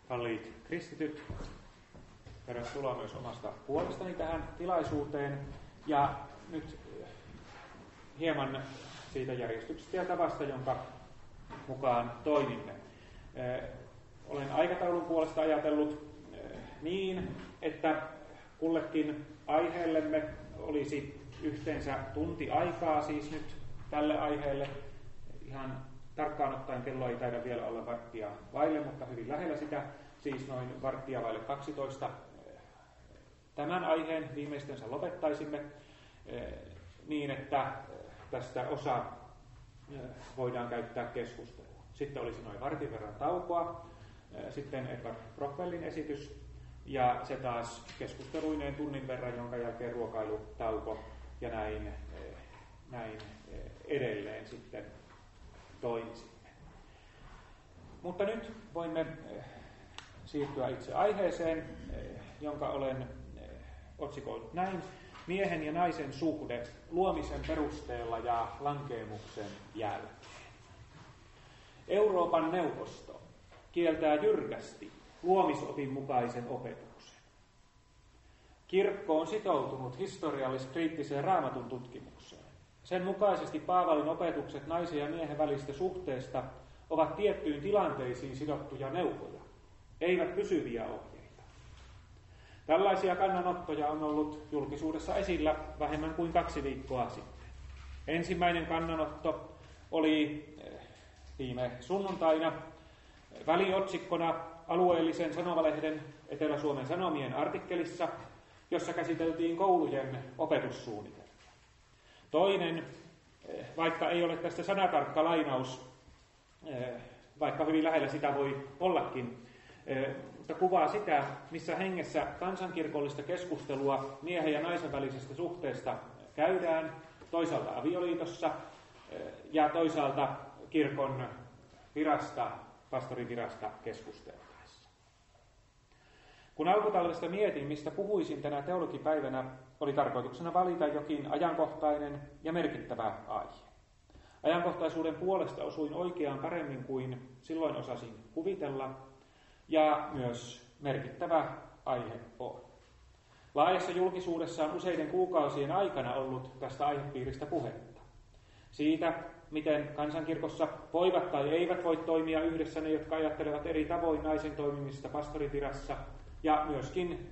Kalliit kristityt, tervetuloa myös omasta puolestani tähän tilaisuuteen. Ja nyt hieman siitä järjestyksestä ja tavasta, jonka mukaan toimimme. Olen aikataulun puolesta ajatellut niin, että kullekin aiheellemme olisi yhteensä tunti aikaa siis nyt tälle aiheelle. Ihan tarkkaan ottaen kello ei taida vielä olla varttia vaille, mutta hyvin lähellä sitä, siis noin varttia vaille 12. Tämän aiheen viimeistensä lopettaisimme niin, että tästä osa voidaan käyttää keskustelua. Sitten olisi noin vartin verran taukoa, sitten Edward Brockwellin esitys ja se taas keskusteluineen tunnin verran, jonka jälkeen ruokailutauko ja näin edelleen sitten toimisimme. Mutta nyt voimme siirtyä itse aiheeseen, jonka olen otsikoinut näin: miehen ja naisen suhde luomisen perusteella ja lankeemuksen jälkeen. Euroopan neuvosto kieltää jyrkästi luomisopin mukaisen opetuksen. Kirkko on sitoutunut historiallis-kriittiseen Raamatun tutkimukseen. Sen mukaisesti Paavalin opetukset naisen ja miehen välistä suhteesta ovat tiettyyn tilanteisiin sidottuja neuvoja, eivät pysyviä ohjeita. Tällaisia kannanottoja on ollut julkisuudessa esillä vähemmän kuin 2 viikkoa sitten. Ensimmäinen kannanotto oli viime sunnuntaina väliotsikkona alueellisen sanomalehden Etelä-Suomen Sanomien artikkelissa, jossa käsiteltiin koulujen opetussuunnitelmia. Toinen, vaikka ei ole tästä sanatarkka lainaus, vaikka hyvin lähellä sitä voi ollakin, mutta kuvaa sitä, missä hengessä kansankirkollista keskustelua miehen ja naisen välisestä suhteesta käydään, toisaalta avioliitossa ja toisaalta kirkon virasta, pastorin virasta keskusteltaessa. Kun alkutalvesta mietin, mistä puhuisin tänä teologipäivänä, oli tarkoituksena valita jokin ajankohtainen ja merkittävä aihe. Ajankohtaisuuden puolesta osuin oikeaan paremmin kuin silloin osasin kuvitella, ja myös merkittävä aihe on. Laajassa julkisuudessa on useiden kuukausien aikana ollut tästä aihepiiristä puhetta. Siitä, miten kansankirkossa voivat tai eivät voi toimia yhdessä ne, jotka ajattelevat eri tavoin naisen toimimista pastorivirassa, ja myöskin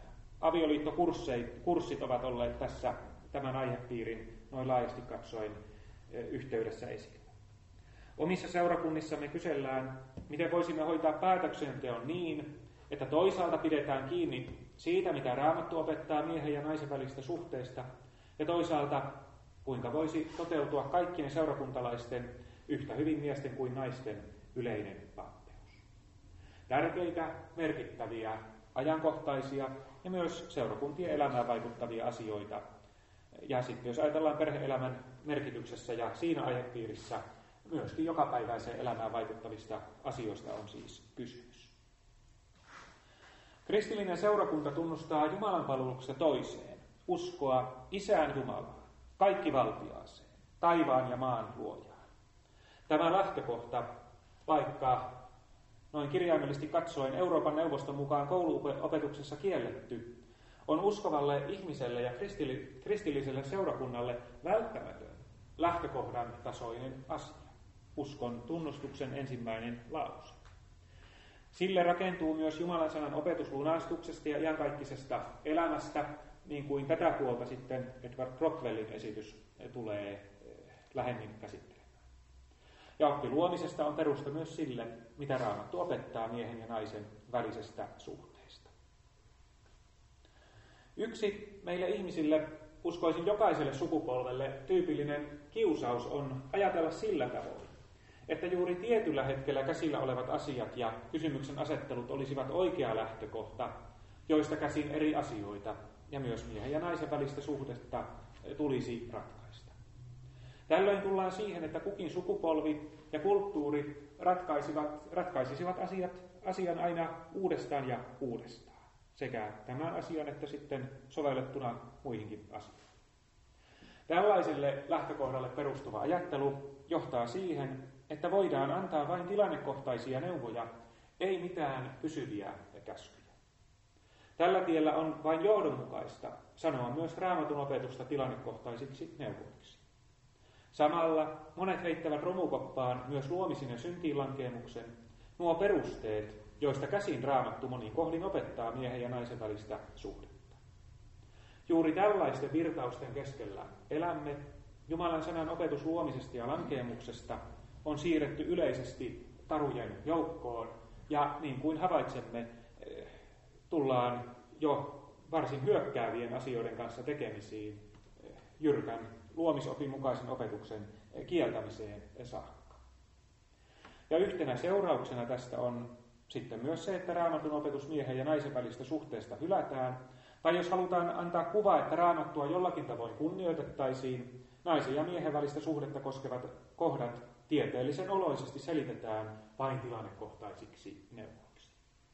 avioliittokurssit ovat olleet tässä tämän aihepiirin noin laajasti katsoen yhteydessä esillä. Omissa seurakunnissamme kysellään, miten voisimme hoitaa päätöksenteon niin, että toisaalta pidetään kiinni siitä, mitä Raamattu opettaa miehen ja naisen välistä suhteesta, ja toisaalta kuinka voisi toteutua kaikkien seurakuntalaisten, yhtä hyvin miesten kuin naisten, yleinen pappeus. Tärkeitä, merkittäviä, ajankohtaisia ja myös seurakuntien elämään vaikuttavia asioita. Ja sitten jos ajatellaan perhe-elämän merkityksessä ja siinä aihepiirissä, myöskin jokapäiväiseen elämään vaikuttavista asioista on siis kysymys. Kristillinen seurakunta tunnustaa Jumalan palveluksessa toiseen, uskoa Isään Jumalaan, kaikkivaltiaaseen, taivaan ja maan luojaan. Tämä lähtökohta, vaikka noin kirjaimellisesti katsoen Euroopan neuvoston mukaan kouluopetuksessa kielletty, on uskovalle ihmiselle ja kristilliselle seurakunnalle välttämätön lähtökohdan tasoinen asia. Uskon tunnustuksen ensimmäinen lause. Sille rakentuu myös Jumalan sanan opetus lunastuksesta ja iankaikkisesta elämästä, niin kuin tätä puolta sitten Edward Brockwellin esitys tulee lähemmin käsittelemään. Ja oppi luomisesta on perusta myös sille, mitä Raamattu opettaa miehen ja naisen välisestä suhteesta. Yksi meille ihmisille, uskoisin jokaiselle sukupolvelle, tyypillinen kiusaus on ajatella sillä tavoin, että juuri tietyllä hetkellä käsillä olevat asiat ja kysymyksen asettelut olisivat oikea lähtökohta, joista käsin eri asioita ja myös miehen ja naisen välistä suhdetta tulisi ratkaista. Tällöin tullaan siihen, että kukin sukupolvi ja kulttuuri ratkaisisivat asian aina uudestaan ja uudestaan. Sekä tämän asian että sitten sovellettuna muihinkin asioihin. Tällaiselle lähtökohdalle perustuva ajattelu johtaa siihen, että voidaan antaa vain tilannekohtaisia neuvoja, ei mitään pysyviä käskyjä. Tällä tiellä on vain johdonmukaista sanoa myös Raamatun opetusta tilannekohtaisiksi neuvoiksi. Samalla monet heittävät romukoppaan myös luomisen ja syntiinlankeemuksen, nuo perusteet, joista käsin Raamattu monin kohdin opettaa miehen ja naisen välistä suhdetta. Juuri tällaisten virtausten keskellä elämme. Jumalan sanan opetus luomisesta ja lankeemuksesta on siirretty yleisesti tarujen joukkoon, ja niin kuin havaitsemme, tullaan jo varsin hyökkäävien asioiden kanssa tekemisiin jyrkän luomisopin mukaisen opetuksen kieltämiseen saakka. Ja yhtenä seurauksena tästä on sitten myös se, että Raamatun opetus miehen ja naisen välistä suhteesta hylätään, tai jos halutaan antaa kuva, että Raamattua jollakin tavoin kunnioitettaisiin, naisen ja miehen välistä suhdetta koskevat kohdat tieteellisen oloisesti selitetään vain tilannekohtaisiksi neuvoiksi.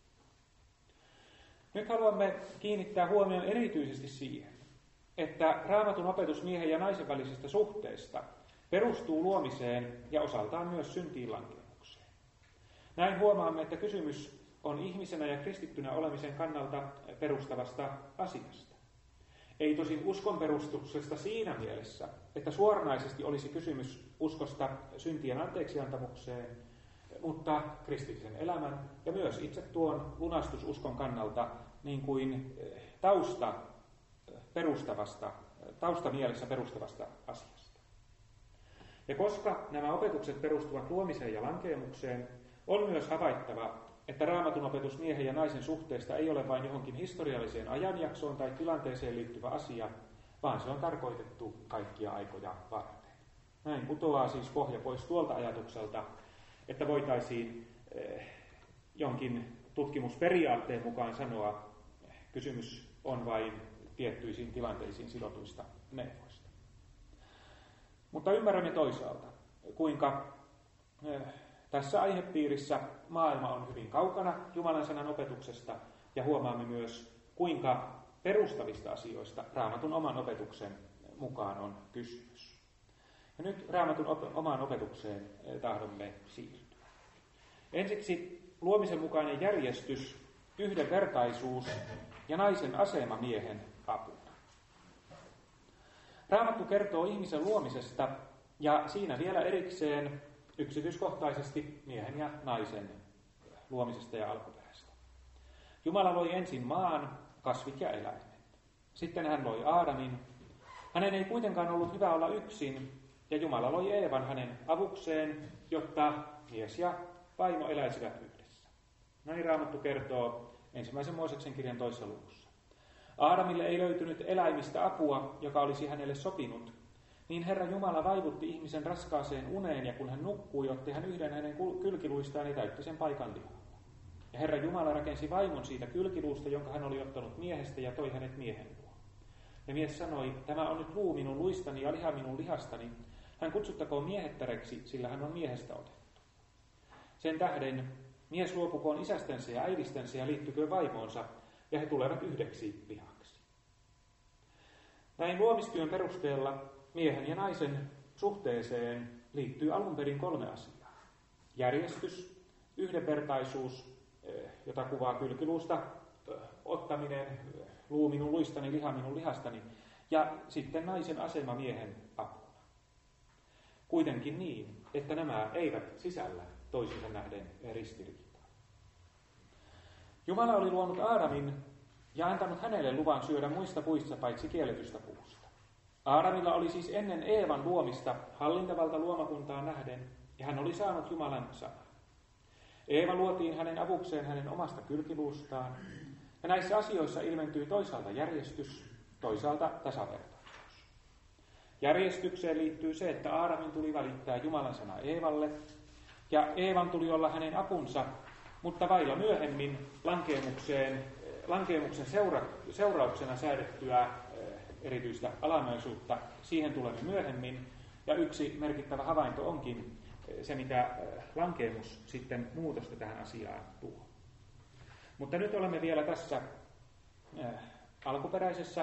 Nyt haluamme kiinnittää huomion erityisesti siihen, että Raamatun opetus miehen ja naisen välisestä suhteesta perustuu luomiseen ja osaltaan myös syntiinlankemukseen. Näin huomaamme, että kysymys on ihmisenä ja kristittynä olemisen kannalta perustavasta asiasta. Ei tosin uskon perustuksesta siinä mielessä, että suoranaisesti olisi kysymys uskosta syntien anteeksiantamukseen, mutta kristillisen elämän ja myös itse tuon lunastususkon kannalta niin kuin taustamielessä perustavasta asiasta. Ja koska nämä opetukset perustuvat luomiseen ja lankeemukseen, on myös havaittava, että Raamatun opetus miehen ja naisen suhteesta ei ole vain johonkin historialliseen ajanjaksoon tai tilanteeseen liittyvä asia, vaan se on tarkoitettu kaikkia aikoja varten. Näin putoaa siis pohja pois tuolta ajatukselta, että voitaisiin jonkin tutkimusperiaatteen mukaan sanoa, kysymys on vain tiettyisiin tilanteisiin sidotuista neuvoista. Mutta ymmärrämme toisaalta, kuinka tässä aihepiirissä maailma on hyvin kaukana Jumalan sanan opetuksesta, ja huomaamme myös, kuinka perustavista asioista Raamatun oman opetuksen mukaan on kysymys. Ja nyt Raamatun omaan opetukseen tahdomme siirtyä. Ensiksi luomisen mukainen järjestys, yhdenvertaisuus ja naisen asema miehen apuna. Raamattu kertoo ihmisen luomisesta ja siinä vielä erikseen yksityiskohtaisesti miehen ja naisen luomisesta ja alkuperästä. Jumala loi ensin maan, kasvit ja eläimet. Sitten hän loi Aadamin. Hänen ei kuitenkaan ollut hyvä olla yksin, ja Jumala loi Eevan hänen avukseen, jotta mies ja vaimo eläisivät yhdessä. Näin Raamattu kertoo 1. Mooseksen kirjan 2. luvussa. Aadamille ei löytynyt eläimistä apua, joka olisi hänelle sopinut, niin Herra Jumala vaivutti ihmisen raskaaseen uneen, ja kun hän nukkui, otti hän yhden hänen kylkiluistaan ja täytti sen paikan lihalla. Ja Herra Jumala rakensi vaimon siitä kylkiluusta, jonka hän oli ottanut miehestä, ja toi hänet miehen luo. Ja mies sanoi, tämä on nyt luu minun luistani ja liha minun lihastani. Hän kutsuttakoon miehettäreksi, sillä hän on miehestä otettu. Sen tähden mies luopukoon isästensä ja äidistensä ja liittyköön vaimoonsa, ja he tulevat yhdeksi lihaksi. Näin luomistyön perusteella miehen ja naisen suhteeseen liittyy alun perin 3 asiaa. Järjestys, yhdenvertaisuus, jota kuvaa kylkiluusta ottaminen, luu minun luistani, liha minun lihastani, ja sitten naisen asema miehen apuna. Kuitenkin niin, että nämä eivät sisällä toisinsa nähden ristiriitaa. Jumala oli luonut Aadamin ja antanut hänelle luvan syödä muista puista paitsi kielletystä puusta. Aadamilla oli siis ennen Eevan luomista hallintavalta luomakuntaan nähden, ja hän oli saanut Jumalan sanan. Eeva luotiin hänen avukseen hänen omasta kylkiluustaan, ja näissä asioissa ilmentyy toisaalta järjestys, toisaalta tasavertaisuus. Järjestykseen liittyy se, että Aadamin tuli välittää Jumalan sana Eevalle, ja Eevan tuli olla hänen apunsa, mutta vailla myöhemmin lankeemuksen seurauksena säädettyä erityistä alamaisuutta, siihen tulemme myöhemmin, ja yksi merkittävä havainto onkin se, mitä lankeemus sitten muutosta tähän asiaan tuo. Mutta nyt olemme vielä tässä alkuperäisessä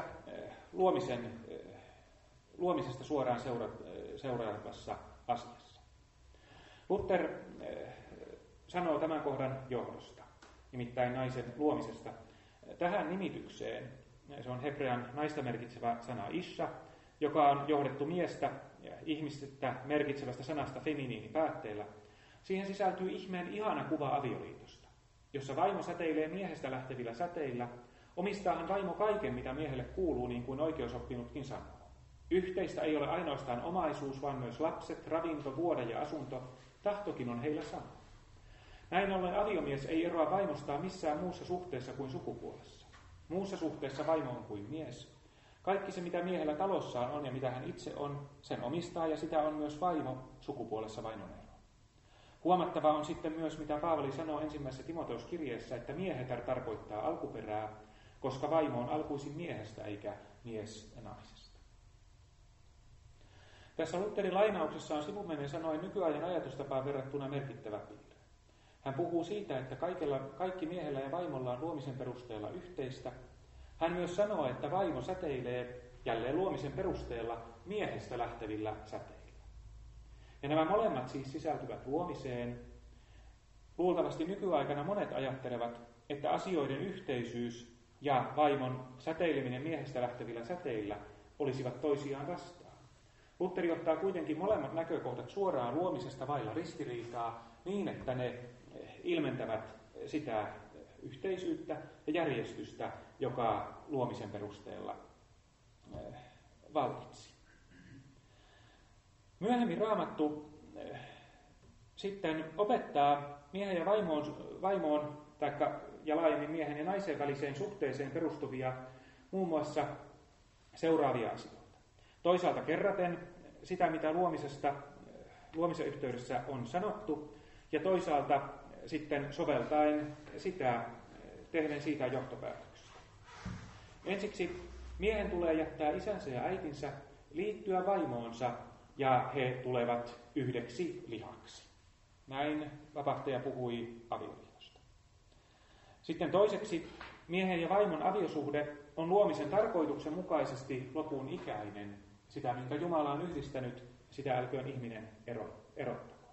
luomisesta suoraan seuraavassa asiassa. Luther sanoo tämän kohdan johdosta, nimittäin naisen luomisesta. Tähän nimitykseen, se on hebrean naista merkitsevä sana isha, joka on johdettu miestä ja ihmistä merkitsevästä sanasta feminiini päätteellä. Siihen sisältyy ihmeen ihana kuva avioliitosta, jossa vaimo säteilee miehestä lähtevillä säteillä. Omistaahan vaimo kaiken, mitä miehelle kuuluu, niin kuin oikeusoppinutkin sanoo. Yhteistä ei ole ainoastaan omaisuus, vaan myös lapset, ravinto, vuode ja asunto. Tahtokin on heillä sama. Näin ollen aviomies ei eroa vaimostaan missään muussa suhteessa kuin sukupuolessa. Muussa suhteessa vaimo on kuin mies. Kaikki se, mitä miehellä talossaan on ja mitä hän itse on, sen omistaa ja sitä on myös vaimo sukupuolessa vainon ero. Huomattavaa on sitten myös, mitä Paavali sanoo ensimmäisessä Timoteuskirjeessä, että mieheter tarkoittaa alkuperää, koska vaimo on alkuisin miehestä eikä mies naisesta. Tässä Lutherin lainauksessa on sivumennen sanoen nykyajan ajatustapaan verrattuna merkittävä piirre. Hän puhuu siitä, että kaikki miehellä ja vaimolla on luomisen perusteella yhteistä. Hän myös sanoo, että vaimo säteilee jälleen luomisen perusteella miehestä lähtevillä säteillä. Ja nämä molemmat siis sisältyvät luomiseen. Luultavasti nykyaikana monet ajattelevat, että asioiden yhteisyys ja vaimon säteileminen miehestä lähtevillä säteillä olisivat toisiaan vastaan. Lutheri ottaa kuitenkin molemmat näkökohdat suoraan luomisesta vailla ristiriitaa niin, että ne ilmentävät sitä yhteisyyttä ja järjestystä, joka luomisen perusteella vallitsi. Myöhemmin Raamattu sitten opettaa miehen ja vaimoon ja laajemmin miehen ja naisen väliseen suhteeseen perustuvia muun muassa seuraavia asioita. Toisaalta kerraten sitä, mitä luomisen yhteydessä on sanottu, ja toisaalta sitten soveltaen sitä, tehden siitä johtopäätöksiä. Ensiksi miehen tulee jättää isänsä ja äitinsä, liittyä vaimoonsa, ja he tulevat yhdeksi lihaksi. Näin vapahtaja puhui avioliitosta. Sitten toiseksi miehen ja vaimon aviosuhde on luomisen tarkoituksen mukaisesti lopun ikäinen. Sitä, minkä Jumala on yhdistänyt, sitä älköön ihminen erottako.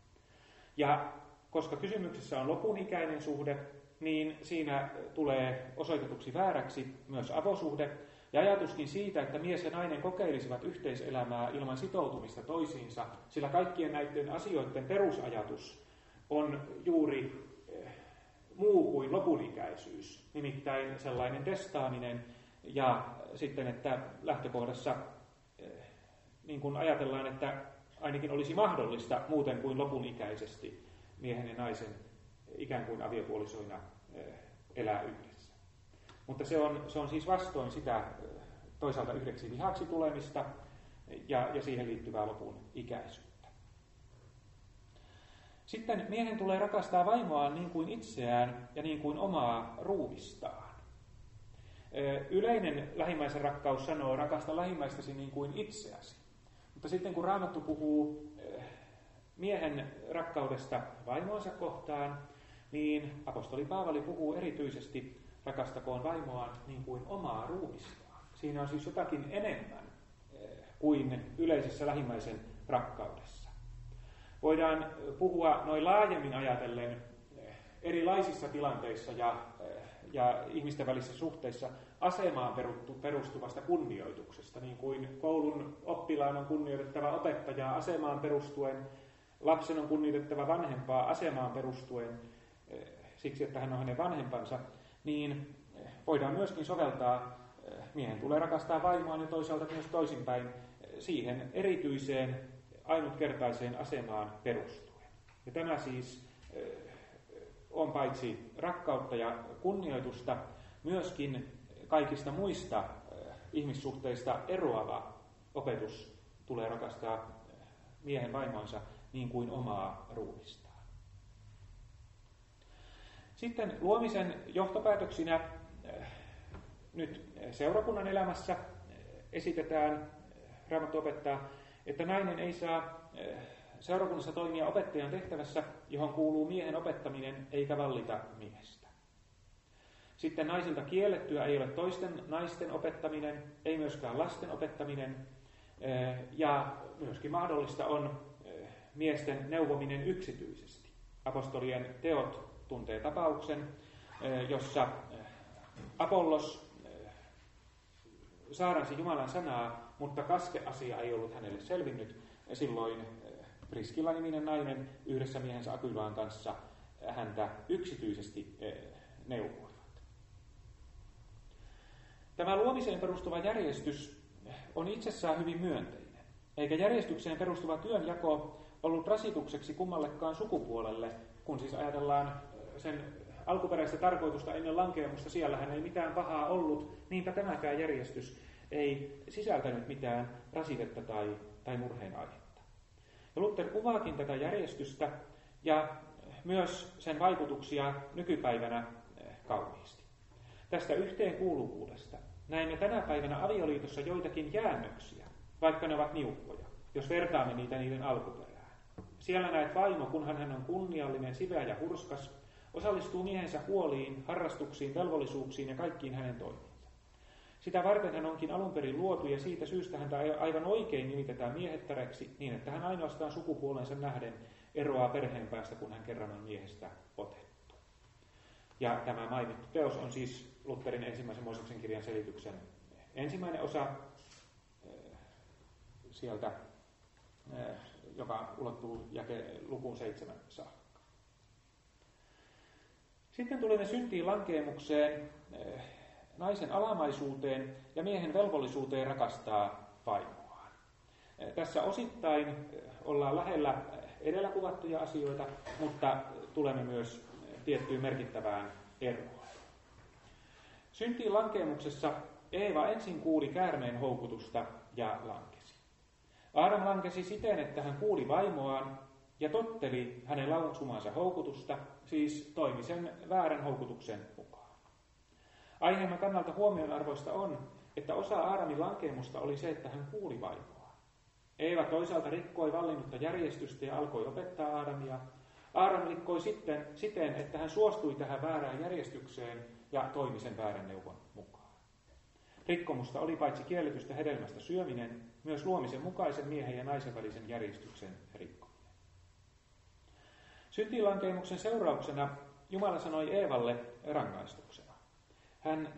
Ja koska kysymyksessä on lopun ikäinen suhde, niin siinä tulee osoitetuksi vääräksi myös avosuhde. Ja ajatuskin siitä, että mies ja nainen kokeilisivat yhteiselämää ilman sitoutumista toisiinsa, sillä kaikkien näiden asioiden perusajatus on juuri muu kuin lopunikäisyys, nimittäin sellainen testaaminen ja sitten, että lähtökohdassa niin kuin ajatellaan, että ainakin olisi mahdollista muuten kuin lopunikäisesti miehen ja naisen ikään kuin aviopuolisoina elää yhdessä. Mutta se on siis vastoin sitä toisaalta yhdeksi lihaksi tulemista ja siihen liittyvää lopun ikäisyyttä. Sitten miehen tulee rakastaa vaimoaan niin kuin itseään ja niin kuin omaa ruumistaan. Yleinen lähimmäisen rakkaus sanoo, rakasta lähimmäistäsi niin kuin itseäsi. Mutta sitten kun Raamattu puhuu miehen rakkaudesta vaimoansa kohtaan, niin apostoli Paavali puhuu erityisesti rakastakoon vaimoaan niin kuin omaa ruumistaan. Siinä on siis jotakin enemmän kuin yleisessä lähimmäisen rakkaudessa. Voidaan puhua noin laajemmin ajatellen erilaisissa tilanteissa ja ihmisten välisissä suhteissa asemaan perustuvasta kunnioituksesta, niin kuin koulun oppilaan on kunnioitettava opettajaa asemaan perustuen, lapsen on kunnioitettava vanhempaa asemaan perustuen, siksi että hän on hänen vanhempansa, niin voidaan myöskin soveltaa, miehen tulee rakastaa vaimoaan ja toisaalta myös toisinpäin, siihen erityiseen ainutkertaiseen asemaan perustuen. Ja tämä siis on paitsi rakkautta ja kunnioitusta, myöskin kaikista muista ihmissuhteista eroava opetus tulee rakastaa miehen vaimoansa niin kuin omaa ruumistaan. Sitten luomisen johtopäätöksinä nyt seurakunnan elämässä esitetään, Raamattu opettaa, että nainen ei saa seurakunnassa toimia opettajan tehtävässä, johon kuuluu miehen opettaminen eikä vallita miestä. Sitten naisilta kiellettyä ei ole toisten naisten opettaminen, ei myöskään lasten opettaminen, ja myöskin mahdollista on miesten neuvominen yksityisesti. Apostolien teot tuntee tapauksen, jossa Apollos saaransi Jumalan sanaa, mutta kaskeasia ei ollut hänelle selvinnyt. Silloin Priskilla-niminen nainen yhdessä miehensä Akylaan kanssa häntä yksityisesti neuvoivat. Tämä luomiseen perustuva järjestys on itsessään hyvin myönteinen, eikä järjestykseen perustuva työnjako ollut rasitukseksi kummallekaan sukupuolelle, kun siis ajatellaan sen alkuperäistä tarkoitusta ennen lankeemusta, siellähän ei mitään pahaa ollut, niinpä tämäkään järjestys ei sisältänyt mitään rasitetta tai murheen aihetta. Ja Luther kuvaakin tätä järjestystä ja myös sen vaikutuksia nykypäivänä kauniisti. Tästä yhteenkuuluvuudesta näemme tänä päivänä avioliitossa joitakin jäännöksiä, vaikka ne ovat niukkoja, jos vertaamme niitä niiden alkuperään. Siellä näet vaimo, kunhan hän on kunniallinen, siveä ja hurskas, osallistuu miehensä huoliin, harrastuksiin, velvollisuuksiin ja kaikkiin hänen toimiinsa. Sitä varten hän onkin alun perin luotu ja siitä syystä häntä aivan oikein nimitetään miehettäräksi niin, että hän ainoastaan sukupuolensa nähden eroaa perheen päästä, kun hän kerran on miehestä otettu. Ja tämä mainittu teos on siis Lutherin ensimmäisen Mooseksen kirjan selityksen ensimmäinen osa sieltä, joka ulottuu lukuun 7 saakka. Sitten tulemme syntiin lankeemukseen, naisen alamaisuuteen ja miehen velvollisuuteen rakastaa vaimoaan. Tässä osittain ollaan lähellä edellä kuvattuja asioita, mutta tulemme myös tiettyyn merkittävään eroon. Syntiin lankeemuksessa Eeva ensin kuuli käärmeen houkutusta ja lankesi. Aadam lankesi siten, että hän kuuli vaimoaan ja totteli hänen lausumaansa houkutusta, siis toimi sen väärän houkutuksen mukaan. Aiheemme kannalta huomionarvoista on, että osa Aadamin lankeemusta oli se, että hän kuuli vaimoa. Eeva toisaalta rikkoi vallinnutta järjestystä ja alkoi opettaa Aadamia. Aadam rikkoi sitten siten, että hän suostui tähän väärään järjestykseen ja toimi sen väärän neuvon mukaan. Rikkomusta oli paitsi kielletystä hedelmästä syöminen, myös luomisen mukaisen miehen ja naisen välisen järjestyksen rikkominen. Syntiinlankeemuksen seurauksena Jumala sanoi Eevalle rangaistuksena. Hän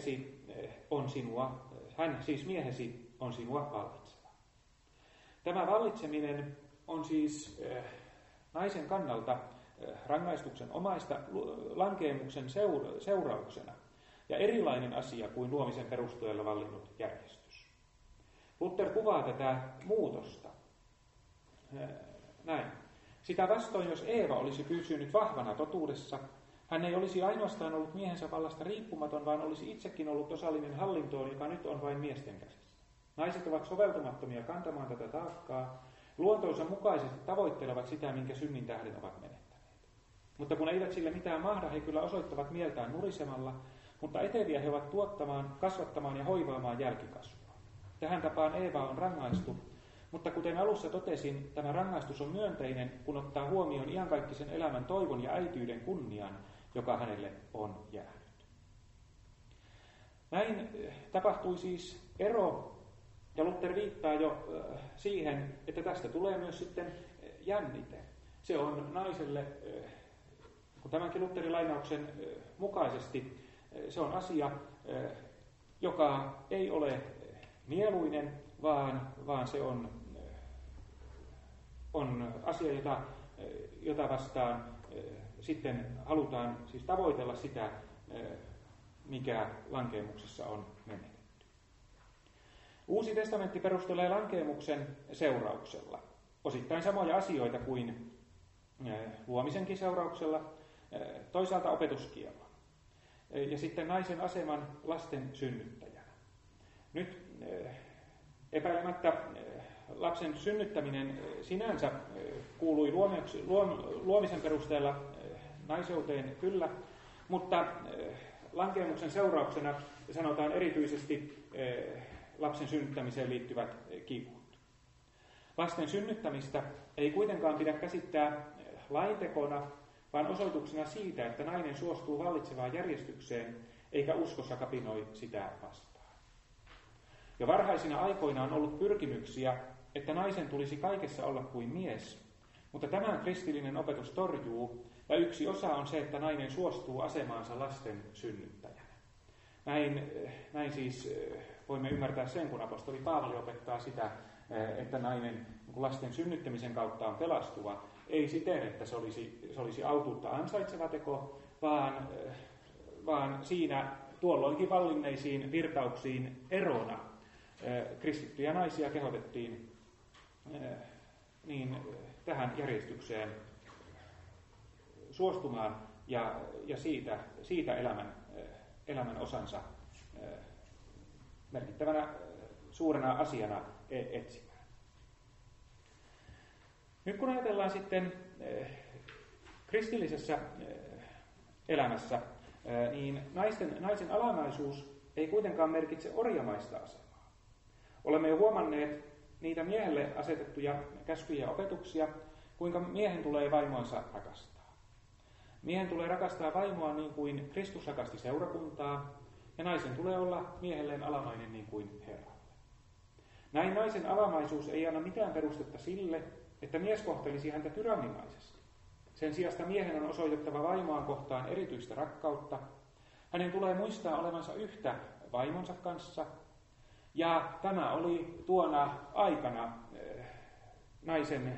siis miehesi on sinua vallitseva. Tämä vallitseminen on siis naisen kannalta rangaistuksen omaista lankeemuksen seurauksena ja erilainen asia kuin luomisen perusteella vallinnut järjestys. Luther kuvaa tätä muutosta näin. Sitä vastoin, jos Eeva olisi pysynyt vahvana totuudessa, hän ei olisi ainoastaan ollut miehensä vallasta riippumaton, vaan olisi itsekin ollut osallinen hallintoon, joka nyt on vain miesten käsissä. Naiset ovat soveltumattomia kantamaan tätä taakkaa, luontonsa mukaisesti tavoittelevat sitä, minkä synnin tähden ovat menettäneet. Mutta kun eivät sille mitään mahda, he kyllä osoittavat mieltään nurisemalla, mutta eteviä he ovat tuottamaan, kasvattamaan ja hoivaamaan jälkikasvua. Tähän tapaan Eeva on rangaistu, mutta kuten alussa totesin, tämä rangaistus on myönteinen, kun ottaa huomioon iankaikkisen elämän toivon ja äityyden kunnian, joka hänelle on jäänyt. Näin tapahtui siis ero, ja Luther viittaa jo siihen, että tästä tulee myös sitten jännite. Se on naiselle, kun tämänkin Lutherin lainauksen mukaisesti, se on asia, joka ei ole mieluinen, vaan se on asia, jota vastaan sitten halutaan siis tavoitella sitä, mikä lankeemuksessa on menetetty. Uusi testamentti perustelee lankeemuksen seurauksella. Osittain samoja asioita kuin luomisenkin seurauksella, toisaalta opetuskiellon. Ja sitten naisen aseman lasten synnyttäjänä. Nyt epäilemättä lapsen synnyttäminen sinänsä kuului luomisen perusteella naiseuteen kyllä, mutta lankeemuksen seurauksena sanotaan erityisesti lapsen synnyttämiseen liittyvät kivut. Lasten synnyttämistä ei kuitenkaan pidä käsittää laintekona, vaan osoituksena siitä, että nainen suostuu vallitsevaan järjestykseen eikä uskossa kapinoi sitä vastaan. Jo varhaisina aikoina on ollut pyrkimyksiä, että naisen tulisi kaikessa olla kuin mies, Mutta tämän kristillinen opetus torjuu, ja yksi osa on se, että nainen suostuu asemaansa lasten synnyttäjänä. Näin siis voimme ymmärtää sen, kun apostoli Paavali opettaa sitä, että nainen lasten synnyttämisen kautta on pelastuva. Ei siten, että se olisi autuutta ansaitseva teko, vaan siinä tuolloinkin vallinneisiin virtauksiin erona kristittyjä naisia kehotettiin niin tähän järjestykseen suostumaan ja siitä elämän osansa merkittävänä suurena asiana etsimään. Nyt kun ajatellaan sitten kristillisessä elämässä, niin naisen alamaisuus ei kuitenkaan merkitse orjamaista asemaa. Olemme jo huomanneet niitä miehelle asetettuja käskyjä ja opetuksia, kuinka miehen tulee vaimoansa rakastaa. Miehen tulee rakastaa vaimoa niin kuin Kristus rakasti seurakuntaa, ja naisen tulee olla miehelleen alamainen niin kuin Herralle. Näin naisen alamaisuus ei anna mitään perustetta sille, että mies kohtelisi häntä tyrannimaisesti. Sen sijasta miehen on osoitettava vaimoaan kohtaan erityistä rakkautta. Hänen tulee muistaa olevansa yhtä vaimonsa kanssa. Ja tämä oli tuona aikana naisen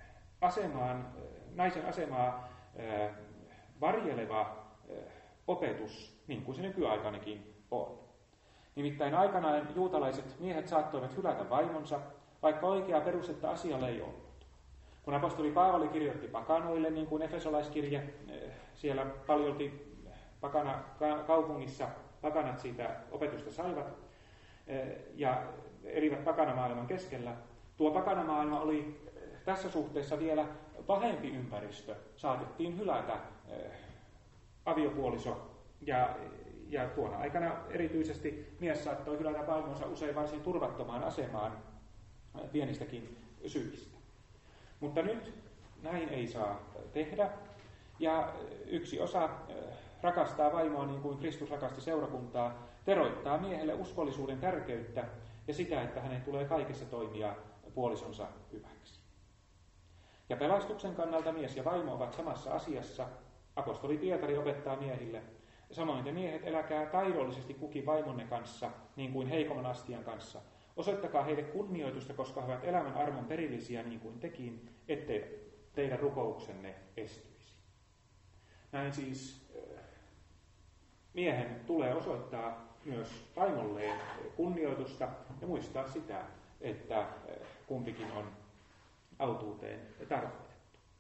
asemaa varjeleva opetus, niin kuin se nykyaikanakin on. Nimittäin aikanaan juutalaiset miehet saattoivat hylätä vaimonsa, vaikka oikeaa perustetta asialle ei ollut. Kun apostoli Paavali kirjoitti pakanoille, niin kuin Efesolaiskirje, siellä paljolti kaupungissa pakanat siitä opetusta saivat ja elivät pakanamaailman keskellä. Tuo pakanamaailma oli tässä suhteessa vielä pahempi ympäristö. Saatettiin hylätä aviopuoliso ja tuona aikana erityisesti mies saattoi hylätä vaimonsa usein varsin turvattomaan asemaan pienistäkin syistä. Mutta nyt näin ei saa tehdä, ja yksi osa rakastaa vaimoa niin kuin Kristus rakasti seurakuntaa, teroittaa miehelle uskollisuuden tärkeyttä ja sitä, että hänen tulee kaikessa toimia puolisonsa hyväksi. Ja pelastuksen kannalta mies ja vaimo ovat samassa asiassa. Apostoli Pietari opettaa miehille, samoin te miehet eläkää taidollisesti kukin vaimonne kanssa, niin kuin heikomman astian kanssa. Osoittakaa heille kunnioitusta, koska he ovat elämän armon perillisiä niin kuin tekin, ettei teidän rukouksenne estyisi. Näin siis miehen tulee osoittaa myös vaimolleen kunnioitusta ja muistaa sitä, että kumpikin on autuuteen tarkoitettu.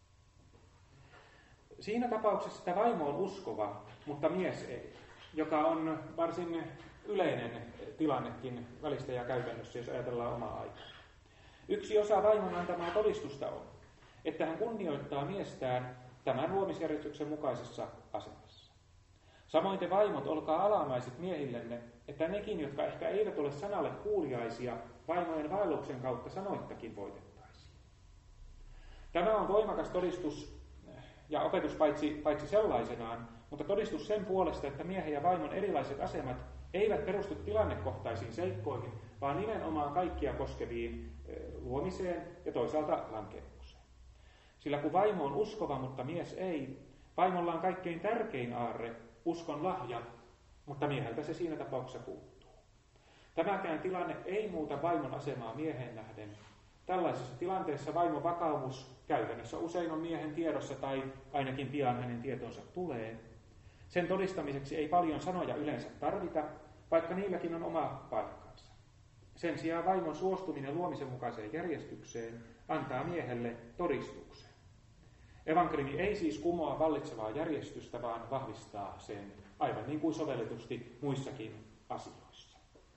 Siinä tapauksessa että vaimo on uskova, mutta mies ei, joka on varsin yleinen tilannekin välistä ja käytännössä, jos ajatellaan omaa aikaa. Yksi osa vaimon antamaa todistusta on, että hän kunnioittaa miestään tämän luomisjärjestyksen mukaisessa asemassa. Samoin te vaimot, olkaa alamaiset miehillenne, että nekin, jotka ehkä eivät ole sanalle kuuliaisia, vaimojen vaelluksen kautta sanoittakin voitettaisiin. Tämä on voimakas todistus ja opetus paitsi sellaisenaan, mutta todistus sen puolesta, että miehen ja vaimon erilaiset asemat eivät perustu tilannekohtaisiin seikkoihin, vaan nimenomaan kaikkia koskeviin luomiseen ja toisaalta lankemukseen. Sillä kun vaimo on uskova, mutta mies ei, vaimolla on kaikkein tärkein aarre, uskon lahja, mutta mieheltä se siinä tapauksessa puuttuu. Tämäkään tilanne ei muuta vaimon asemaa mieheen nähden. Tällaisessa tilanteessa vaimon vakaumus käytännössä usein on miehen tiedossa tai ainakin pian hänen tietonsa tulee. Sen todistamiseksi ei paljon sanoja yleensä tarvita, vaikka niilläkin on oma paikkansa. Sen sijaan vaimon suostuminen luomisen mukaiseen järjestykseen antaa miehelle todistuksen. Evankeliumi ei siis kumoa vallitsevaa järjestystä, vaan vahvistaa sen aivan niin kuin sovelletusti muissakin asioissa.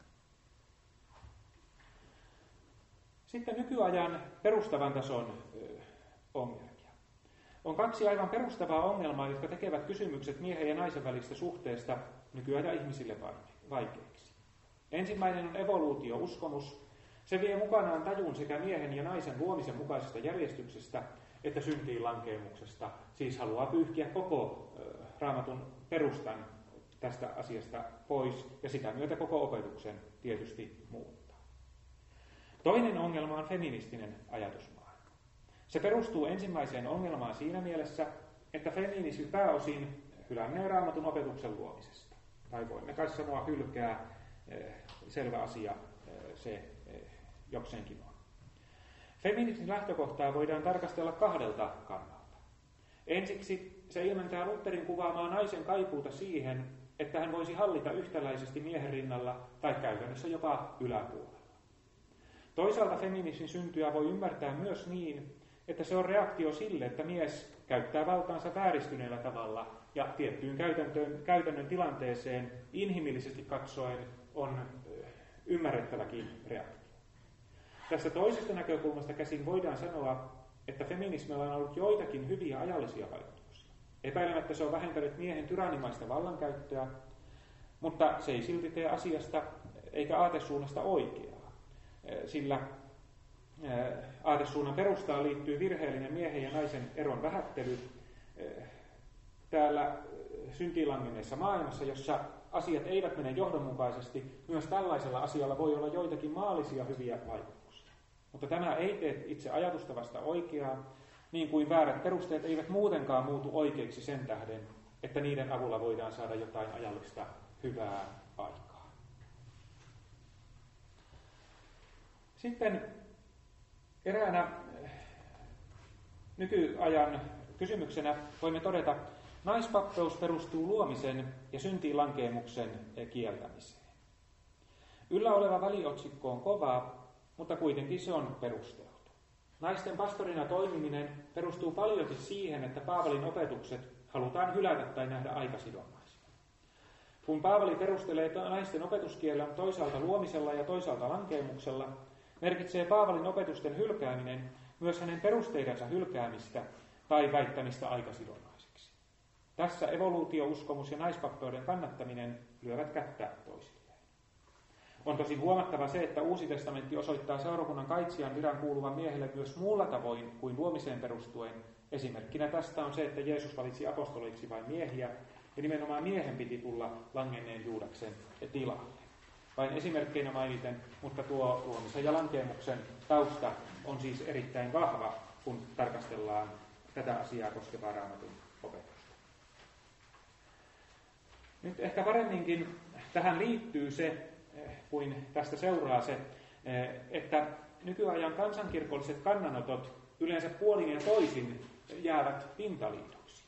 Sitten nykyajan perustavan tason ongelmia. On kaksi aivan perustavaa ongelmaa, jotka tekevät kysymykset miehen ja naisen välistä suhteesta nykyajan ihmisille vaikeiksi. Ensimmäinen on evoluutio-uskomus. Se vie mukanaan tajun sekä miehen ja naisen luomisen mukaisesta järjestyksestä että syntiin lankeemuksesta. Siis haluaa pyyhkiä koko Raamatun perustan tästä asiasta pois ja sitä myötä koko opetuksen tietysti muuttaa. Toinen ongelma on feministinen ajatusmaailma. Se perustuu ensimmäiseen ongelmaan siinä mielessä, että feminismi pääosin hylännee Raamatun opetuksen luomisesta. Tai voimme kai sanoa hylkää, selvä asia se jokseenkin on. Feminismin lähtökohtaa voidaan tarkastella kahdelta kannalta. Ensiksi se ilmentää Lutherin kuvaamaa naisen kaipuuta siihen, että hän voisi hallita yhtäläisesti miehen rinnalla tai käytännössä jopa yläpuolella. Toisaalta feminismin syntyä voi ymmärtää myös niin, että se on reaktio sille, että mies käyttää valtaansa vääristyneellä tavalla ja tiettyyn käytännön tilanteeseen inhimillisesti katsoen on ymmärrettäväkin reaktio. Tästä toisesta näkökulmasta käsin voidaan sanoa, että feminismillä on ollut joitakin hyviä ajallisia vaikutuksia. Epäilemättä se on vähentänyt miehen tyrannimaista vallankäyttöä, mutta se ei silti tee asiasta eikä aatesuunnasta oikeaa, sillä aatesuunnan perustaan liittyy virheellinen miehen ja naisen eron vähättely täällä syntiin langenneessa maailmassa, jossa asiat eivät mene johdonmukaisesti. Myös tällaisella asialla voi olla joitakin maallisia hyviä vaikutuksia. Mutta tämä ei tee itse ajatustavasta oikeaa, niin kuin väärät perusteet eivät muutenkaan muutu oikeiksi sen tähden, että niiden avulla voidaan saada jotain ajallista hyvää aikaa. Sitten eräänä nykyajan kysymyksenä voimme todeta, naispappeus perustuu luomisen ja syntiin lankeemuksen kieltämiseen. Yllä oleva väliotsikko on kova, mutta kuitenkin se on perusteltu. Naisten pastorina toimiminen perustuu paljolti siihen, että Paavalin opetukset halutaan hylätä tai nähdä aikasidonnaisina. Kun Paavali perustelee naisten opetuskielän toisaalta luomisella ja toisaalta lankeemuksella, merkitsee Paavalin opetusten hylkääminen myös hänen perusteidensa hylkäämistä tai väittämistä aikasidonnaiseksi. Tässä evoluutiouskomus ja naispappeuden kannattaminen lyövät kättä toisilleen. On tosin huomattava se, että Uusi testamentti osoittaa seurakunnan kaitsijan viran kuuluvan miehelle myös muulla tavoin kuin luomiseen perustuen. Esimerkkinä tästä on se, että Jeesus valitsi apostoliksi vain miehiä, ja nimenomaan miehen piti tulla langenneen Juudaksen tilalle. Vain esimerkkeinä mainiten, mutta tuo luomisen ja lankeemuksen tausta on siis erittäin vahva, kun tarkastellaan tätä asiaa koskevaa Raamatun opetusta. Nyt ehkä paremminkin tähän liittyy se, kuin tästä seuraa se, että nykyajan kansankirkolliset kannanotot yleensä puolin ja toisin jäävät pintaliitoksi.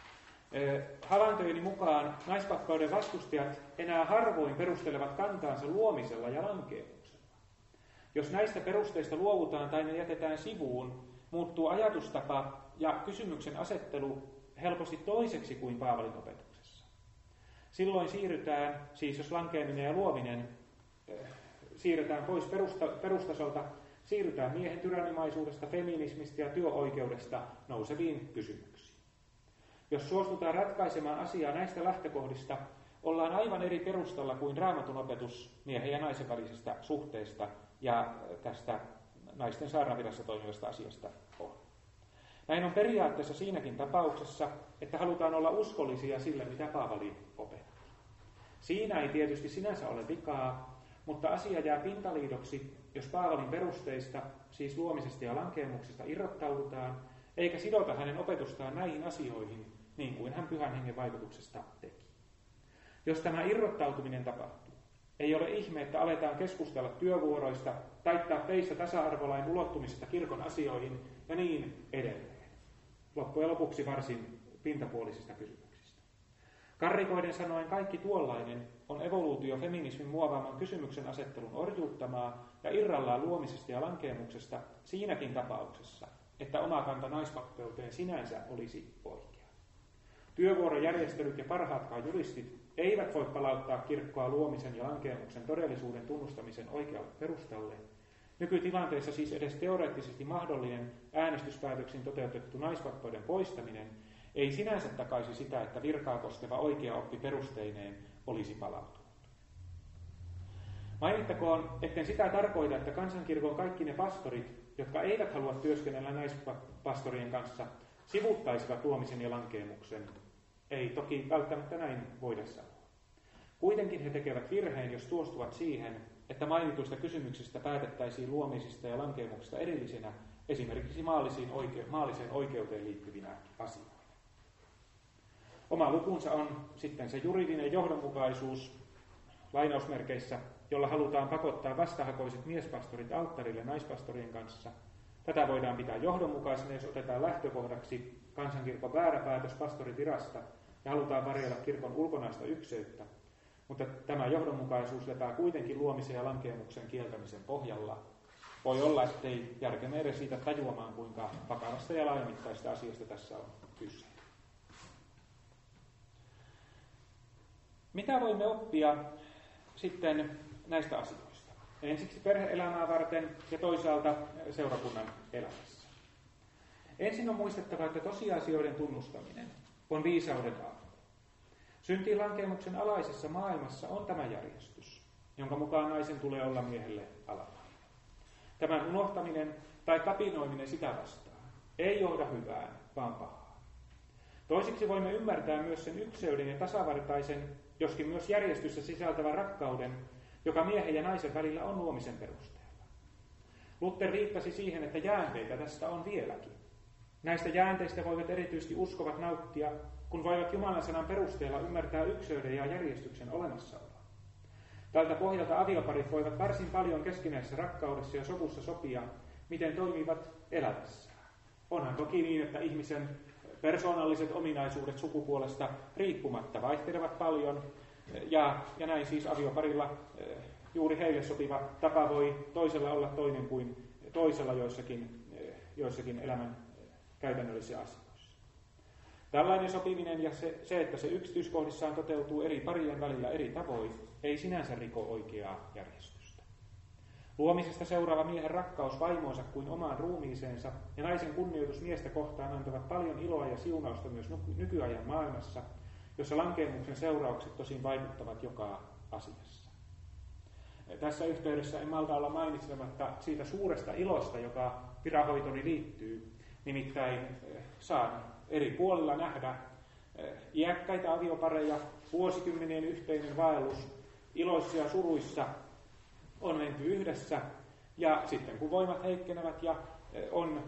Havaintojeni mukaan naispappeuden vastustajat enää harvoin perustelevat kantaansa luomisella ja lankeemuksella. Jos näistä perusteista luovutaan tai ne jätetään sivuun, muuttuu ajatustapa ja kysymyksen asettelu helposti toiseksi kuin Paavalin opetuksessa. Silloin siirrytään, siis jos lankeaminen ja luominen siirretään pois perustasolta, siirrytään miehen tyrannimaisuudesta, feminismistä ja työoikeudesta nouseviin kysymyksiin. Jos suostutaan ratkaisemaan asiaa näistä lähtökohdista, ollaan aivan eri perustalla kuin Raamatun opetus miehen ja naisen välisestä suhteesta ja tästä naisten saarnavirassa toimivasta asiasta on. Näin on periaatteessa siinäkin tapauksessa, että halutaan olla uskollisia sille, mitä Paavali opetti. Siinä ei tietysti sinänsä ole vikaa, mutta asia jää pintaliidoksi, jos Paavalin perusteista, siis luomisesta ja lankeemuksesta, irrottaudutaan, eikä sidota hänen opetustaan näihin asioihin, niin kuin hän Pyhän Hengen vaikutuksesta teki. Jos tämä irrottautuminen tapahtuu, ei ole ihme, että aletaan keskustella työvuoroista, taittaa peistä tasa-arvolain ulottumisesta kirkon asioihin ja niin edelleen. Loppujen lopuksi varsin pintapuolisista kysymyksistä. Karrikoiden sanoen kaikki tuollainen on evoluutiofeminismin muovaaman kysymyksen asettelun orjuuttamaa ja irrallaan luomisesta ja lankeemuksesta siinäkin tapauksessa, että oma kanta naispappeuteen sinänsä olisi oikea. Työvuorojärjestelyt ja parhaatkaan juristit eivät voi palauttaa kirkkoa luomisen ja lankeemuksen todellisuuden tunnustamisen oikealle perustalle. Nykytilanteessa siis edes teoreettisesti mahdollinen äänestyspäätöksin toteutettu naispappeuden poistaminen ei sinänsä takaisi sitä, että virkaa koskeva oikea oppi perusteineen olisi palautunut. Mainittakoon, etten sitä tarkoita, että kansankirkon kaikki ne pastorit, jotka eivät halua työskennellä naispastorien kanssa, sivuuttaisivat luomisen ja lankeemuksen. Ei toki välttämättä näin voida sanoa. Kuitenkin he tekevät virheen, jos suostuvat siihen, että mainituista kysymyksistä päätettäisiin luomisista ja lankeemuksista erillisinä, esimerkiksi maalliseen oikeuteen liittyvinä asioina. Oma lukunsa on sitten se juridinen johdonmukaisuus, lainausmerkeissä, jolla halutaan pakottaa vastahakoiset miespastorit alttarille naispastorien kanssa. Tätä voidaan pitää johdonmukaisena, jos otetaan lähtökohdaksi kansankirkon väärä päätös pastorivirasta ja halutaan varjella kirkon ulkonaista ykseyttä. Mutta tämä johdonmukaisuus lepää kuitenkin luomisen ja lankeemuksen kieltämisen pohjalla. Voi olla, ettei järkemme edes siitä tajuamaan, kuinka vakavasta ja laajamittaista asiasta tässä on kyse. Mitä voimme oppia sitten näistä asioista? Ensiksi perhe-elämää varten ja toisaalta seurakunnan elämässä. Ensin on muistettava, että tosiasioiden tunnustaminen on viisauden aarre. Syntiin lankeemuksen alaisessa maailmassa on tämä järjestys, jonka mukaan naisen tulee olla miehelle alamainen. Tämän unohtaminen tai kapinoiminen sitä vastaan ei johda hyvään, vaan pahaan. Toiseksi voimme ymmärtää myös sen ykseyden ja tasavertaisen, joskin myös järjestyssä sisältävän rakkauden, joka miehen ja naisen välillä on luomisen perusteella. Luther viittasi siihen, että jäänteitä tästä on vieläkin. Näistä jäänteistä voivat erityisesti uskovat nauttia, kun voivat Jumalan sanan perusteella ymmärtää ykseyden ja järjestyksen olemassaoloa. Tältä pohjalta avioparit voivat varsin paljon keskinäisessä rakkaudessa ja sovussa sopia, miten toimivat elämässään. Onhan toki niin, että ihmisen persoonalliset ominaisuudet sukupuolesta riippumatta vaihtelevat paljon, ja näin siis avioparilla juuri heille sopiva tapa voi toisella olla toinen kuin toisella joissakin elämän käytännöllisissä asioissa. Tällainen sopiminen ja se, että se yksityiskohdissaan toteutuu eri parien välillä eri tavoin, ei sinänsä riko oikeaa järjestystä. Luomisesta seuraava miehen rakkaus vaimoonsa kuin omaan ruumiiseensa ja naisen kunnioitus miestä kohtaan antavat paljon iloa ja siunausta myös nykyajan maailmassa, jossa lankeemuksen seuraukset tosin vaikuttavat joka asiassa. Tässä yhteydessä en malta olla mainitsematta siitä suuresta ilosta, joka viranhoitoni liittyy, nimittäin saan eri puolilla nähdä iäkkäitä aviopareja, vuosikymmenien yhteinen vaellus, iloissa ja suruissa on menty yhdessä, ja sitten kun voimat heikkenevät ja on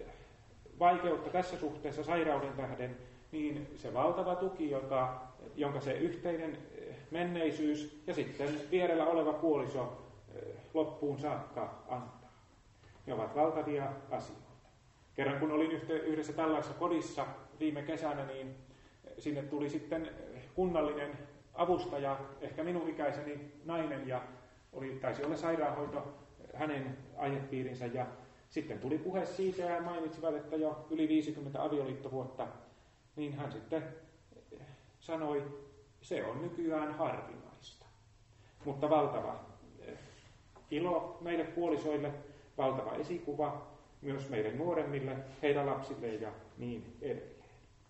vaikeutta tässä suhteessa sairauden tähden, niin se valtava tuki, jonka se yhteinen menneisyys ja sitten vierellä oleva puoliso loppuun saakka antaa. Ne ovat valtavia asioita. Kerran kun olin yhdessä tällaisessa kodissa viime kesänä, niin sinne tuli sitten kunnallinen avustaja, ehkä minun ikäiseni nainen, ja taisi olla sairaanhoito hänen aihepiirinsä, ja sitten tuli puhe siitä, ja mainitsivat, että jo yli 50 avioliittovuotta, niin hän sitten sanoi, se on nykyään harvinaista. Mutta valtava ilo meille puolisoille, valtava esikuva myös meidän nuoremmille, heidän lapsille ja niin edelleen.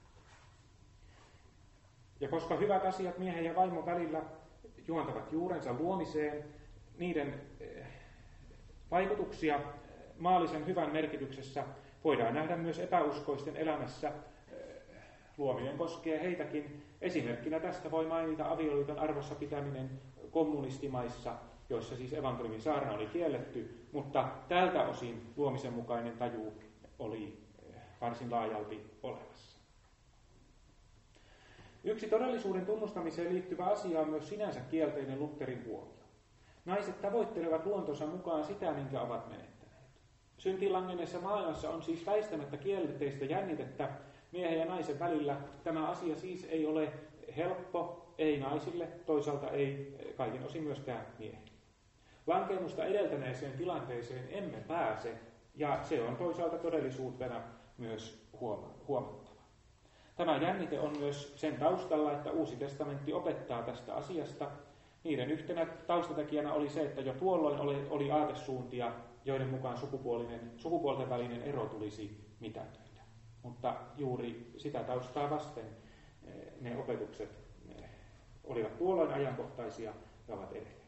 Ja koska hyvät asiat miehen ja vaimon välillä juontavat juurensa luomiseen, niiden vaikutuksia maallisen hyvän merkityksessä voidaan nähdä myös epäuskoisten elämässä. Luominen koskee heitäkin. Esimerkkinä tästä voi mainita avioliiton arvossa pitäminen kommunistimaissa, joissa siis evankeliumin saarna oli kielletty, mutta tältä osin luomisen mukainen taju oli varsin laajalti olemassa. Yksi todellisuuden tunnustamiseen liittyvä asia on myös sinänsä kielteinen Lutherin huomio. Naiset tavoittelevat luontonsa mukaan sitä, minkä ovat menettäneet. Syntiin langenneessa maailmassa on siis väistämättä kielteistä jännitettä miehen ja naisen välillä. Tämä asia siis ei ole helppo, ei naisille, toisaalta ei kaikin osin myöskään miehille. Lankemusta edeltäneeseen tilanteeseen emme pääse, ja se on toisaalta todellisuutena myös huomattava. Tämä jännite on myös sen taustalla, että Uusi testamentti opettaa tästä asiasta. Niiden yhtenä taustatekijänä oli se, että jo tuolloin oli aatesuuntia, joiden mukaan sukupuolten välinen ero tulisi mitätöidä. Mutta juuri sitä taustaa vasten ne opetukset olivat tuolloin ajankohtaisia ja ovat edelleenkin.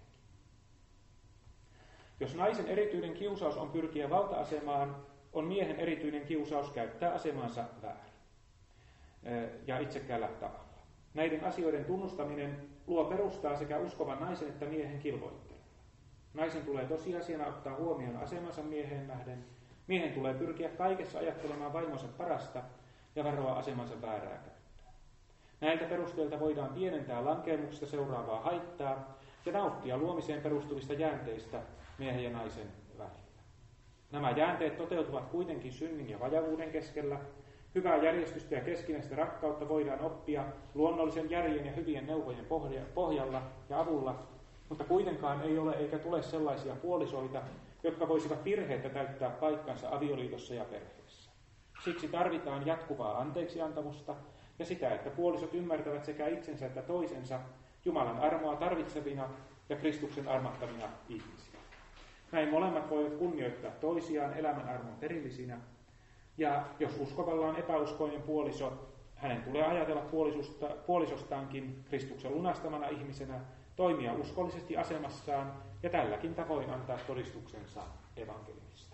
Jos naisen erityinen kiusaus on pyrkiä valta-asemaan, on miehen erityinen kiusaus käyttää asemaansa väärin ja itsekkäällä tavalla. Näiden asioiden tunnustaminen luo perustaa sekä uskovan naisen että miehen kilvoittelulle. Naisen tulee tosiasiana ottaa huomioon asemansa mieheen nähden. Miehen tulee pyrkiä kaikessa ajattelemaan vaimonsa parasta ja varoa asemansa väärää käyttöä. Näiltä perusteilta voidaan pienentää lankeemuksesta seuraavaa haittaa ja nauttia luomiseen perustuvista jäänteistä miehen ja naisen välillä. Nämä jäänteet toteutuvat kuitenkin synnin ja vajavuuden keskellä. Hyvää järjestystä ja keskinäistä rakkautta voidaan oppia luonnollisen järjen ja hyvien neuvojen pohjalla ja avulla, mutta kuitenkaan ei ole eikä tule sellaisia puolisoita, jotka voisivat virheettä täyttää paikkansa avioliitossa ja perheessä. Siksi tarvitaan jatkuvaa anteeksiantamusta ja sitä, että puolisot ymmärtävät sekä itsensä että toisensa Jumalan armoa tarvitsevina ja Kristuksen armahtamina ihmisinä. Näin molemmat voivat kunnioittaa toisiaan elämän armon perillisinä, ja jos uskovalla on epäuskoinen puoliso, hänen tulee ajatella puolisostaankin Kristuksen lunastamana ihmisenä, toimia uskollisesti asemassaan ja tälläkin tavoin antaa todistuksensa evankeliumista.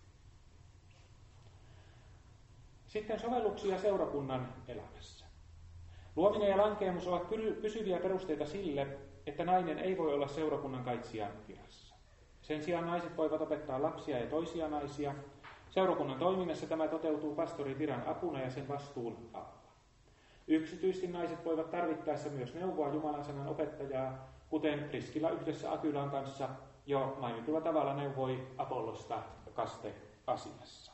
Sitten sovelluksia seurakunnan elämässä. Luominen ja lankeemus ovat pysyviä perusteita sille, että nainen ei voi olla seurakunnan kaitsijan virassa. Sen sijaan naiset voivat opettaa lapsia ja toisia naisia. Seurakunnan toiminnassa tämä toteutuu pastorin viran apuna ja sen vastuun alla. Yksityisesti naiset voivat tarvittaessa myös neuvoa Jumalan sanan opettajaa, kuten Priskilla yhdessä Akylan kanssa jo mainitulla tavalla neuvoi Apollosta kasteasiassa.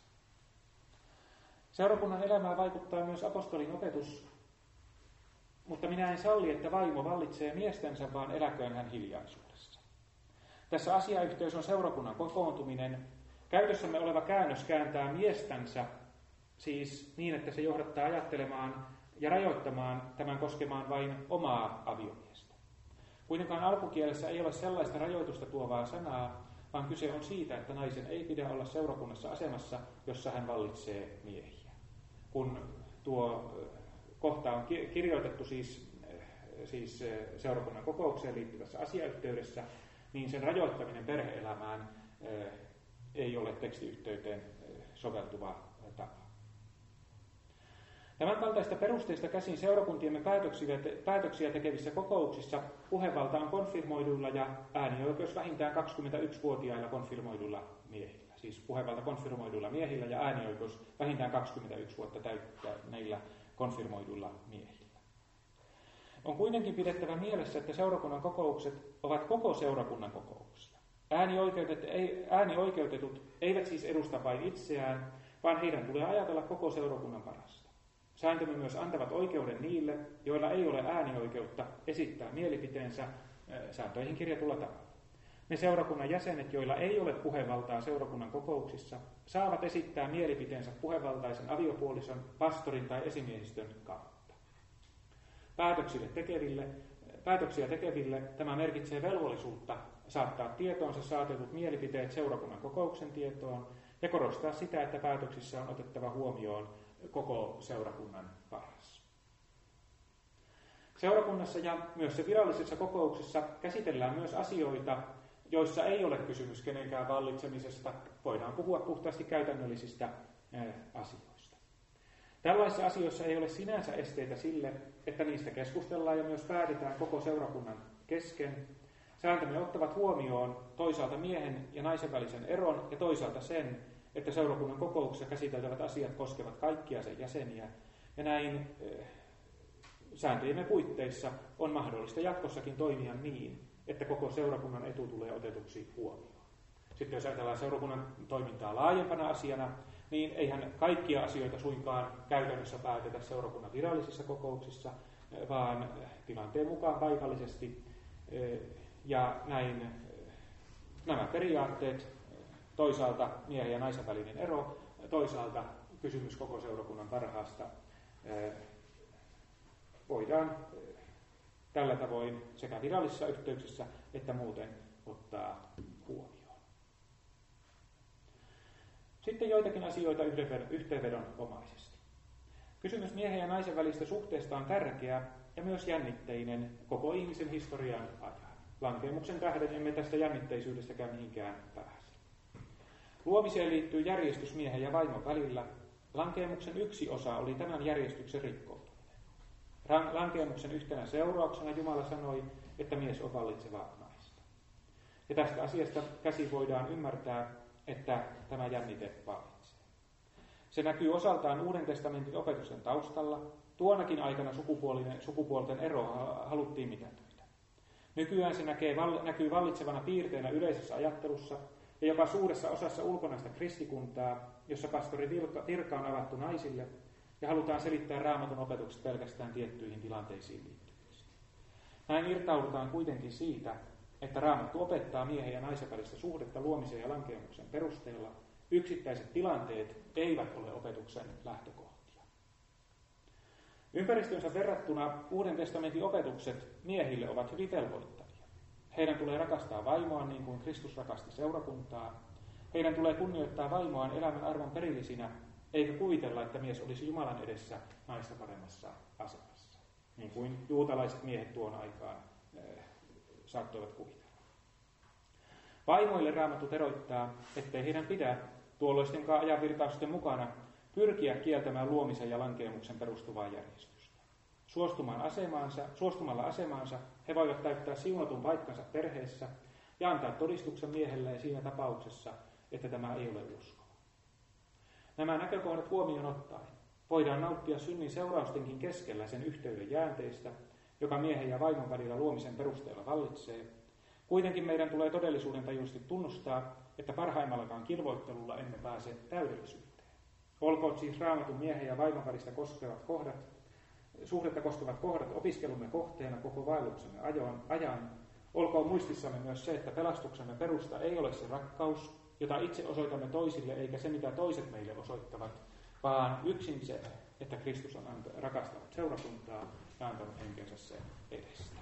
Seurakunnan elämään vaikuttaa myös apostolin opetus, mutta minä en salli, että vaimo vallitsee miestensä, vaan eläköön hän hiljaisuudessa. Tässä asiayhteys on seurakunnan kokoontuminen. Käytössämme oleva käännös kääntää miestänsä, siis niin, että se johdattaa ajattelemaan ja rajoittamaan tämän koskemaan vain omaa aviomiestä. Kuitenkaan alkukielessä ei ole sellaista rajoitusta tuovaa sanaa, vaan kyse on siitä, että naisen ei pidä olla seurakunnassa asemassa, jossa hän vallitsee miehiä. Kun tuo kohta on kirjoitettu siis seurakunnan kokoukseen liittyvässä asiayhteydessä, niin sen rajoittaminen perhe-elämään ei ole tekstiyhteyteen soveltuva tapa. Tämän kaltaista perusteista käsin seurakuntiemme päätöksiä tekevissä kokouksissa puhevalta on konfirmoiduilla ja äänioikeus vähintään 21-vuotiailla konfirmoiduilla miehillä. Siis puhevalta konfirmoiduilla miehillä ja äänioikeus vähintään 21 vuotta täyttäneillä konfirmoiduilla miehillä. On kuitenkin pidettävä mielessä, että seurakunnan kokoukset ovat koko seurakunnan kokouksia. Äänioikeutetut eivät siis edusta vain itseään, vaan heidän tulee ajatella koko seurakunnan parasta. Sääntömme myös antavat oikeuden niille, joilla ei ole äänioikeutta, esittää mielipiteensä sääntöihin kirjatulla tavalla. Ne seurakunnan jäsenet, joilla ei ole puhevaltaa seurakunnan kokouksissa, saavat esittää mielipiteensä puhevaltaisen aviopuolison, pastorin tai esimiehistön kautta. Päätöksiä tekeville tämä merkitsee velvollisuutta saattaa tietoonsa saatetut mielipiteet seurakunnan kokouksen tietoon ja korostaa sitä, että päätöksissä on otettava huomioon koko seurakunnan paras. Seurakunnassa ja myös se virallisessa kokouksessa käsitellään myös asioita, joissa ei ole kysymys kenenkään vallitsemisesta. Voidaan puhua puhtaasti käytännöllisistä asioista. Tällaisissa asioissa ei ole sinänsä esteitä sille, että niistä keskustellaan ja myös päätetään koko seurakunnan kesken. Sääntömme ottavat huomioon toisaalta miehen ja naisen välisen eron ja toisaalta sen, että seurakunnan kokouksessa käsiteltävät asiat koskevat kaikkia sen jäseniä. Ja näin sääntöjemme puitteissa on mahdollista jatkossakin toimia niin, että koko seurakunnan etu tulee otetuksi huomioon. Sitten jos ajatellaan seurakunnan toimintaa laajempana asiana, niin eihän kaikkia asioita suinkaan käytännössä päätetä seurakunnan virallisissa kokouksissa, vaan tilanteen mukaan paikallisesti. Ja näin nämä periaatteet, toisaalta miehen ja naisen välinen ero, toisaalta kysymys koko seurakunnan parhaasta, voidaan tällä tavoin sekä virallisissa yhteyksissä että muuten ottaa huomioon. Sitten joitakin asioita yhteenvedonomaisesti. Kysymys miehen ja naisen välistä suhteesta on tärkeä ja myös jännitteinen koko ihmisen historian ajan. Lankeemuksen tähden emme tästä jännitteisyydestäkään mihinkään pääse. Luomiseen liittyy järjestys miehen ja vaimon välillä. Lankeemuksen yksi osa oli tämän järjestyksen rikkoutuminen. Lankeemuksen yhtenä seurauksena Jumala sanoi, että mies on vallitseva naista. Ja tästä asiasta käsin voidaan ymmärtää, että tämä jännite vallitsee. Se näkyy osaltaan Uuden testamentin opetuksen taustalla. Tuonakin aikana sukupuolten eroa haluttiin mitätöidä. Nykyään se näkyy vallitsevana piirteenä yleisessä ajattelussa ja jopa suuressa osassa ulkonaista kristikuntaa, jossa pastori virka on avattu naisille ja halutaan selittää Raamatun opetukset pelkästään tiettyihin tilanteisiin liittyviksi. Näin irtaudutaan kuitenkin siitä, että Raamattu opettaa miehen ja naisen välistä suhdetta luomisen ja lankeemuksen perusteella. Yksittäiset tilanteet eivät ole opetuksen lähtökohtia. Ympäristönsä verrattuna Uuden testamentin opetukset miehille ovat hyvin velvoittavia. Heidän tulee rakastaa vaimoaan niin kuin Kristus rakasti seurakuntaa. Heidän tulee kunnioittaa vaimoaan elämän arvon perillisinä, eikä kuvitella, että mies olisi Jumalan edessä naista paremmassa asemassa, niin kuin juutalaiset miehet tuon aikaan saattoivat kuvitella. Vaimoille Raamattu teroittaa, ettei heidän pidä tuolloistenkaan ajanvirtausten mukana pyrkiä kieltämään luomisen ja lankeemuksen perustuvaa järjestystä. Suostumalla asemaansa he voivat täyttää siunatun paikkansa perheessä ja antaa todistuksen miehelleen siinä tapauksessa, että tämä ei ole uskoa. Nämä näkökohdat huomioon ottaen voidaan nauttia synnin seuraustenkin keskellä sen yhteyden jäänteistä, joka miehen ja vaimon välillä luomisen perusteella vallitsee. Kuitenkin meidän tulee todellisuuden tajuisesti tunnustaa, että parhaimmallakaan kilvoittelulla emme pääse täydellisyyteen. Olkoot siis Raamatun miehen ja vaimon välistä suhdetta koskevat kohdat opiskelumme kohteena koko vaelluksemme ajan. Olkoon muistissamme myös se, että pelastuksemme perusta ei ole se rakkaus, jota itse osoitamme toisille, eikä se, mitä toiset meille osoittavat, vaan yksin se, että Kristus on rakastanut seurakuntaa ja antanut henkensä sen edestä.